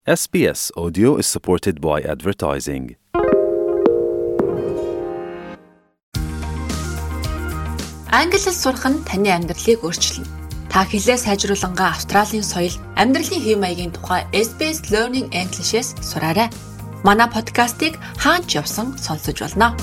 SBS Audio is supported by advertising. Англи хэл сурах нь таны амьдралыг өөрчилнө. Та хэлээ сайжруулангаа Австралийн соёл, амьдралын хэв маягийн тухай SBS Learning English-с сураарай. Манай подкастыг хаач явсан сонсож болно.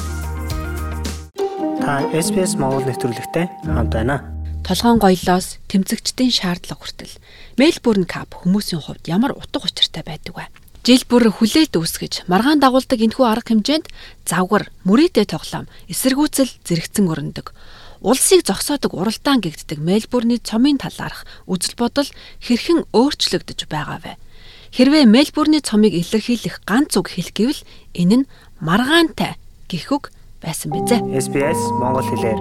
Та SBS Монгол нэвтрүүлэгтэй хамт байна. Толгоон гоёлоос тэмцэгчдийн шаардлага хүртэл Мельбурн Кап хүмүүсийн хувьд ямар утга учиртай байдаг вэ? Жил бүр хүлээлт үүсгэж, маргаан дагуулдаг энэхүү арга хэмжээнд завгар, мөрөөдөө тоглоом, эсэргүүцэл зэрэгцэн өрнөдөг. Улсыг зогсоодог уралдаан гэгддэг Мельбурний цомын талаарх үзэл бодол хэрхэн өөрчлөгдөж байгаа вэ? Хэрвээ Мельбурний цомыг илэрхийлэх ганц үг хэлэх гэвэл энэ нь маргаантай гэх үг байсан бизээ. SBS Монгол хэлээр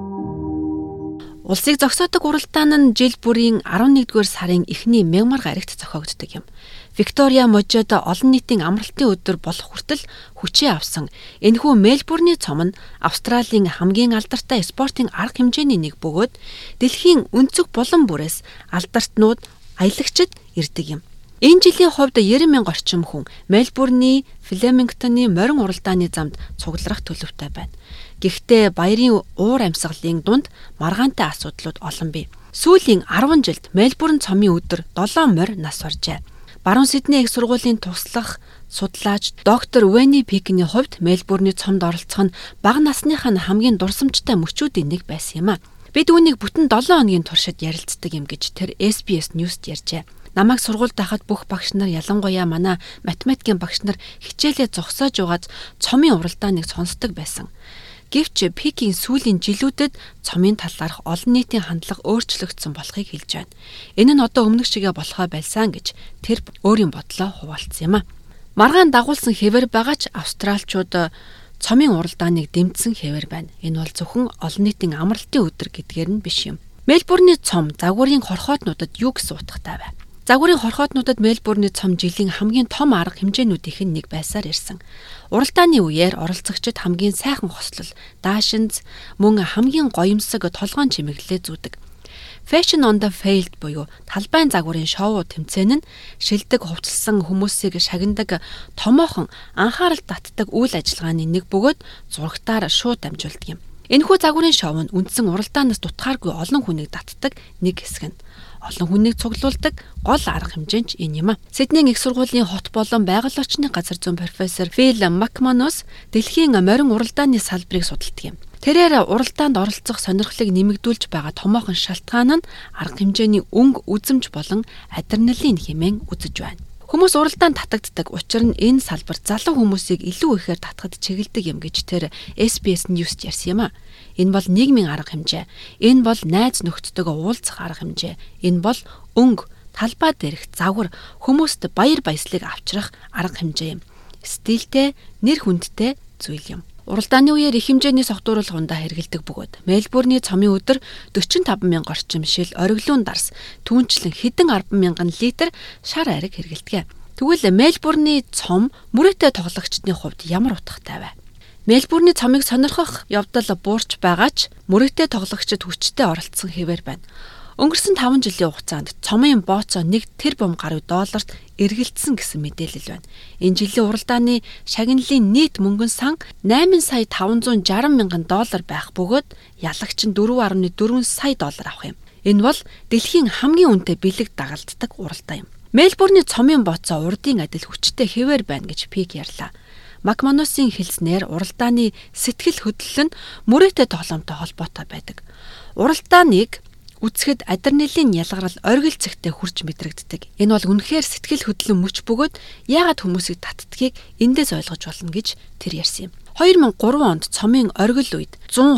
Улсыг зогсоодог уралдаан нь жил бүрийн 11-р сарын эхний мягмар гарагт зохиогддог юм. Виктория мужид олон нийтийн амралтын өдөр болох хүртэл хүчээ авсан энэхүү Мельбурний цом нь Австралийн хамгийн алдартай спортын арга хэмжээний нэг бөгөөд дэлхийн өнцөг булан бүрээс алдартнууд аялагчид ирдэг юм. Энэ жилийн хувьд 90,000 орчим хүн Мельбурний Флемингтоны морин уралдааны замд цугларах төлөвтэй байна. Гэхдээ баярын уур амьсгалын дунд маргаантай асуудлууд олон бий. Сүүлийн 10 жилд Мельбурн цомын өдөр 7 морь нас баржээ. Баруун Сидней их сургуулийн туслах судлаач доктор Вэни Пикний хувьд Мельбурний цомд оролцох нь бага насныхаа хамгийн дурсамжтай мөчүүдийн нэг байсан юм а. Бид үүнийг бүтэн 7 хоногийн туршид ярилцдаг юм гэж тэр SBS News-д ярьжээ. Намайг сургуульд байхад бүх багш нар ялангуяа манай математикийн багш нар хичээлээ зогсоож угааж цомын уралдааныг сонсдог байсан. Гэвч Пикийн сүүлийн жилүүдэд цомын талаарх олон нийтийн хандлага өөрчлөгдсөн болохыг хэлж байна. Энэ нь одоо өмнөх шигээ болохоо байлсан гэж тэр өөрийн бодлоо хуваалцсан юм а. Маргаан дагуулсан хэвээр байгаа ч австралчууд цомын уралдааныг дэмжсэн хэвээр байна. Энэ бол зөвхөн олон нийтийн амралтын өдөр гэдгээр нь биш юм. Мельбурний цом загварын хорхоотнуудад юу гэсэн утгатай вэ? Загварын хорхоотнуудад Мельбурний цом жилийн хамгийн том арга хэмжээнүүдийнх нь нэг байсаар ирсэн. Уралдааны үеэр оролцогчид хамгийн сайхан хослол, даашинз, мөн хамгийн гоёмсог толгоон чимэглэлээ зүүдэг. Fashion on the Field буюу талбайн загварын шоу тэмцээн нь шилдэг хувцалсан хүмүүсийг шагнадаг томоохон анхаарал татдаг үйл ажиллагааны нэг бөгөөд зурагтаар шууд дамжуулдаг юм. Энэхүү загварын шоу нь үндсэн уралдаанаас дутхааргүй олон хүнийг татдаг нэг хэсэг нь. Олон хүнийг цуглуулдаг гол арга хэмжээч энэ юм а. Сиднейн их сургуулийн хот болон байгаль орчны газар зүйн профессор Фил Макманус дэлхийн морин уралдааны салбарыг судалдаг юм. Тэрээр уралдаанд оролцох сонирхлыг нэмэгдүүлж байгаа томоохон шалтгаан нь арга хэмжээний өнгө үзэмж болон адреналин хэмээн үзэж байна. Хүмүүс уралдаанд татагддаг, учир нь энэ салбар залуу хүмүүсийг илүү ихээр татахад чиглэдэг юм гэж тэр SBS News-д ярьсан юм а. Энэ бол нийгмийн арга хэмжээ. Энэ бол найз нөхдөдөө уулзах арга хэмжээ. Энэ бол өнгө, талбай дээрх загвар, хүмүүст баяр баясгалыг авчрах арга хэмжээ юм. Стилтэй, нэр хүндтэй зүйл юм. Уралдааны үеэр их хэмжээний согтууруулгундаа хэрэгэлдэг бөгөөд Мельбурний цомын өдөр 45,000 орчим шил ориглуун дарс түүнчлэн хэдэн 10,000 литр шар ариг хэрэгэлдэг. Тэгвэл Мельбурний цом мөрөөдөө тоглогчдын хувьд ямар утгатай вэ? Мельбурний цомыг сонирхох явдал буурч байгаа ч мөрөөдөө тоглогчид хүчтэй оролцсон хэвээр байна. Өнгөрсөн 5 жилийн хугацаанд цомын бооцоо 1 тэрбум гаруй долларт эргэлдсэн гэсэн мэдээлэл байна. Энэ жилийн уралдааны шагналын нийт мөнгөн сан 8 сая 560 мянган доллар байх бөгөөд ялагч нь 4.4 сая доллар авах юм. Энэ бол дэлхийн хамгийн үнэтэй бэлэг дагалддаг уралдаан юм. Мельбурний цомын бооцоо урдын адил хүчтэй хэвээр байна гэж Пик ярьлаа. Макманусын хэлснээр уралдааны сэтгэл хөдлөл нь мөрөөдөө тоглоомтой холбоотой байдаг. Уралдааныг үзэхэд адреналин ялгарал оргил цэгтээ хурж мэдрэгддэг. Энэ бол үнэхээр сэтгэл хөдлөн мөч бөгөөд яагаад хүмүүсийг татдгийг эндээс ойлгож болно гэж тэр ярьсан юм. 2003 онд цомын оргил үед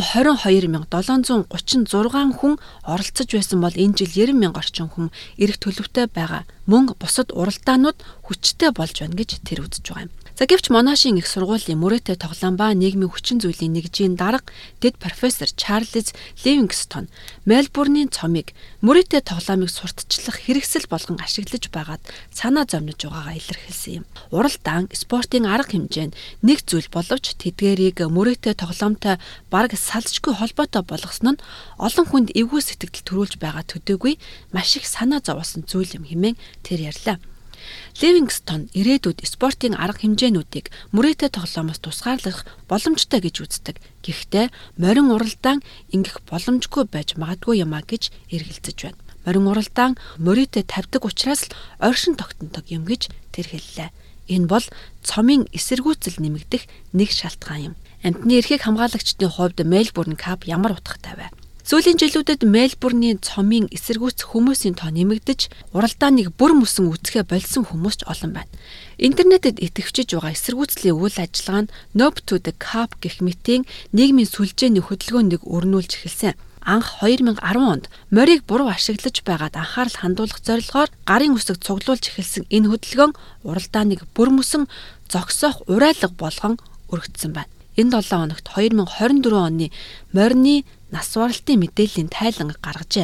122,736 хүн оролцож байсан бол энэ жил 90,000 орчим хүн ирэх төлөвтэй байгаа. Мөн бусад уралдаанууд хүчтэй болж байна гэж тэр үзэж байгаа юм. За гэвч Монашийн их сургуулийн мөрөөдөө тоглоом ба нийгмийн хүчин зүйлийн нэгжийн дарга дэд профессор Чарльз Ливингстон Мельбурний цомыг мөрөөдөө тоглоомыг сурталчлах хэрэгсэл болгон ашиглаж байгаад санаа зовниж байгаагаа илэрхийлсэн юм. Уралдаан спортын арга хэмжээ нь нэг зүйл боловч тэдгээрийг мөрөөдөө тоглоомтой бараг салжгүй холбоотой болгосон нь олон хүнд эвгүй сэтгэл төрүүлж байгаа төдийгүй маш их санаа зовоосон зүйл юм хэмээн тэр ярьлаа. Ливингстон ирээдүйд спортын арга хэмжээнүүдийг мөрөөдөө тоглоомоос тусгаарлах боломжтой гэж үздэг. Гэхдээ морин уралдаан ингэх боломжгүй байж магадгүй юм а гэж эргэлзэж байна. Морин уралдаан мөрөөдөө тавьдаг учраас л оршин тогтнодог юм гэж тэр хэллээ. Энэ бол цомын эсэргүүцэл нэмэгдэх нэг шалтгаан юм. Амьтны эрхийг хамгаалагчдын хувьд Мельбурн Кап ямар утгатай вэ? Сүүлийн жилүүдэд Мельбурний цомын эсэргүүцэх хүмүүсийн тоо нэмэгдэж, уралдааныг бүр мөсөн үзэхэ болсон хүмүүс ч олон байна. Интернетэд итгэвчиж байгаа эсэргүүцлийн үйл ажиллагаа нь Nope to the Cap гэх мэтийн нийгмийн сүлжээний хөдөлгөөнийг өрнүүлж эхэлсэн. Анх 2010 онд морийг буруу ашиглаж байгаад анхаарал хандуулах зорилгоор гарын үсэг цуглуулж эхэлсэн энэ хөдөлгөөн уралдааныг бүр мөсөн зогсоох урайлга болгон өргөцсөн байна. Энэ 7 хоногт 2024 оны морины нас баралтын мэдээллийн тайлан гаргажээ.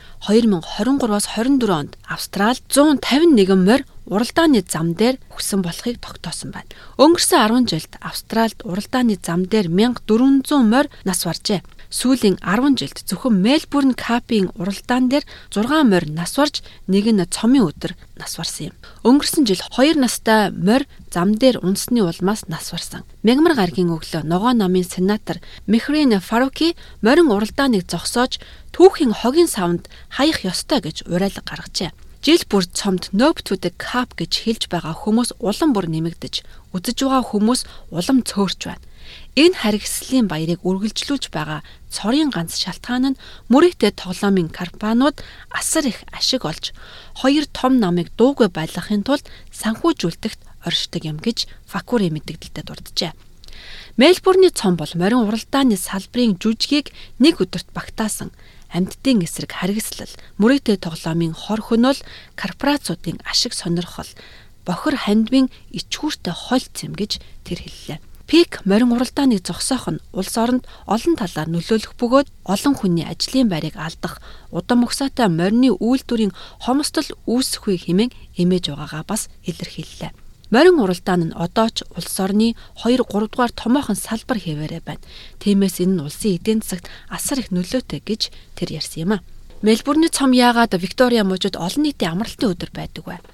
2023-аас 24 онд Австралид 151 морь уралдааны зам дээр өгсөн болохыг тогтоосон байна. Өнгөрсөн 10 жилд Австралид уралдааны зам дээр 1400 морь нас баржээ. Сүүлийн 10 жилд зөвхөн Мельбурн Капын уралдаан дээр 6 морь нас барж, нэг нь цомын өдөр нас барсан юм. Өнгөрсөн жил 2 настай морь зам дээр унсны улмаас нас барсан. Мягмар гарагийн өглөө ногоо намын сенатор Мехрин Фаруки морин уралдааныг зогсоож түүхийн хогийн савнд хаях ёстой гэж уриалга гаргажээ. Жил бүр цомд Nope to the Cap гэж хэлж байгаа хүмүүс улам бүр нэмэгдэж, үзэж байгаа хүмүүс улам цөөрч байна. Энэ харгислын баярыг үргэлжлүүлж байгаа цорын ганц шалтгаан нь мөрөөдөө тоглоомын компаниуд асар их ашиг олж, хоёр том намыг дуугүй байлгахын тулд санхүүжүүлэхт оршдог юм гэж Факури мэдээлэлд дурджээ. Мельбурний цом бол морин уралдааны салбарын жүжигийг нэг өдөрт багтаасан. Амьтдын эсрэг харгислал, мөрөөдөө тоглоомын хор хөнөөл, корпорациудын ашиг сонирхол, бохир хандмын ичгүүртэй хольц юм гэж тэр хэллээ. Пик морин уралдааныг зогсоох нь улс оронд олон талаар нөлөөлөх бөгөөд олон хүний ажлын байрыг алдах, удам угсаатай морины үйлдвэрийн хомсдол үүсэхгүй хэмээн эмээж байгаагаа бас илэрхийллээ. Морин уралдаан нь одоо ч улс орны 2-3 дугаар томоохон салбар хэвээрээ байна. Тиймээс энэ нь улсын эдийн засагт асар их нөлөөтэй гэж тэр ярьсан юм а. Мельбурний цом яагаад Виктория мужид олон нийтийн амралтын өдөр байдаг вэ?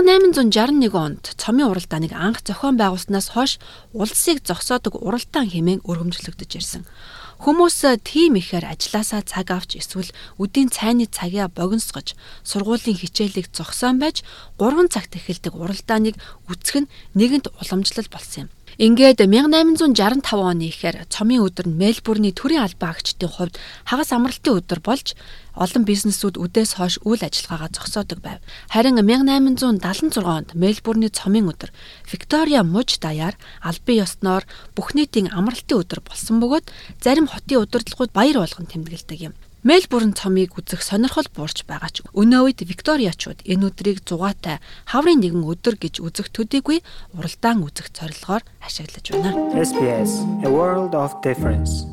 1861 онд цомын уралдааныг анх зохион байгуулснаас хойш улсыг зогсоодог уралдаан хэмээн өргөмжлөгдөж ирсэн. Хүмүүс тийм ихээр ажилласаа цаг авч эсвэл үдийн цайны цагаа богиносгож сургуулийн хичээлийг зогсоон байж 3 цагт эхэлдэг уралдааныг үзэх нь нэгэнт уламжлал болсон юм. Ингээд 1865 оны ихээр цомын өдөр нь Мельбурний төрийн албан агчдын хувьд хагас амралтын өдөр болж олон бизнесүүд үдээс хойш үйл ажиллагаагаа зогсоодог байв. Харин 1876 онд Мельбурний цомын өдөр Виктория муж даяар албан ёсноор бүх нийтийн амралтын өдөр болсон бөгөөд зарим хотын удирдлагууд баяр болгон тэмдэглэдэг юм. Мельбурн цомыг үзэх сонирхол буурч байгаа ч өнөө үед Викториачууд энэ өдрийг зугаатай хаврын нэгэн өдөр гэж үзэх төдийгүй уралдаан үзэх зорилгоор ашиглаж байна. SBS, a world of difference.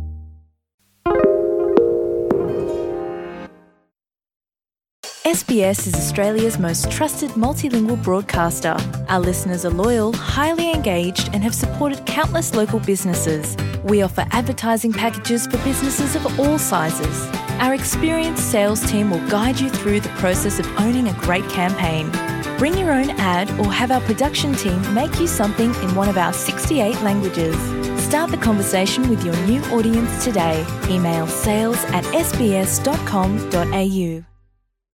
SBS is Australia's most trusted multilingual broadcaster. Our listeners are loyal, highly engaged, and have supported countless local businesses. We offer advertising packages for businesses of all sizes. Our experienced sales team will guide you through the process of owning a great campaign. Bring your own ad or have our production team make you something in one of our 68 languages. Start the conversation with your new audience today. Email sales@sbs.com.au.